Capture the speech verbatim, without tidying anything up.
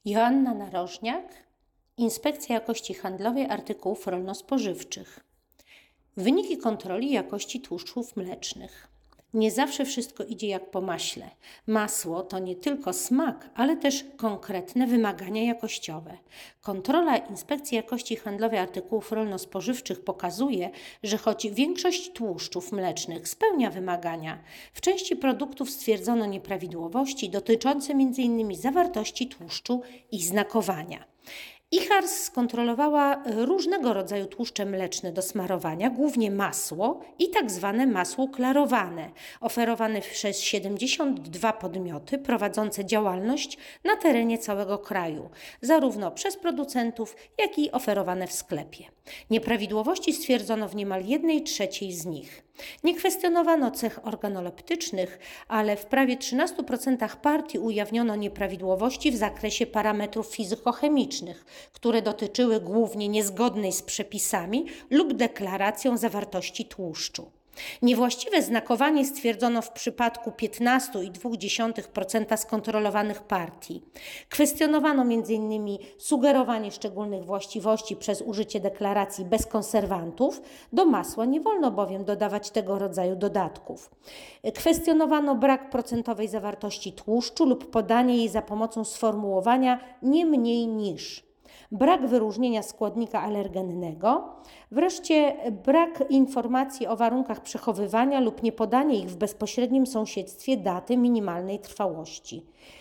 Joanna Narożniak, Inspekcja Jakości Handlowej Artykułów Rolno-Spożywczych. Wyniki kontroli jakości tłuszczów mlecznych. Nie zawsze wszystko idzie jak po maśle. Masło to nie tylko smak, ale też konkretne wymagania jakościowe. Kontrola Inspekcji Jakości Handlowej Artykułów Rolno-Spożywczych pokazuje, że choć większość tłuszczów mlecznych spełnia wymagania, w części produktów stwierdzono nieprawidłowości dotyczące między innymi zawartości tłuszczu i znakowania. I H A R S skontrolowała różnego rodzaju tłuszcze mleczne do smarowania, głównie masło i tak zwane masło klarowane, oferowane przez siedemdziesiąt dwa podmioty prowadzące działalność na terenie całego kraju, zarówno przez producentów, jak i oferowane w sklepie. Nieprawidłowości stwierdzono w niemal jednej trzeciej z nich. Nie kwestionowano cech organoleptycznych, ale w prawie trzynastu procentach partii ujawniono nieprawidłowości w zakresie parametrów fizykochemicznych, które dotyczyły głównie niezgodnej z przepisami lub deklaracją zawartości tłuszczu. Niewłaściwe znakowanie stwierdzono w przypadku piętnastu przecinek dwa procent skontrolowanych partii. Kwestionowano między innymi sugerowanie szczególnych właściwości przez użycie deklaracji bez konserwantów. Do masła nie wolno bowiem dodawać tego rodzaju dodatków. Kwestionowano brak procentowej zawartości tłuszczu lub podanie jej za pomocą sformułowania nie mniej niż. Brak wyróżnienia składnika alergennego, wreszcie brak informacji o warunkach przechowywania lub niepodanie ich w bezpośrednim sąsiedztwie daty minimalnej trwałości.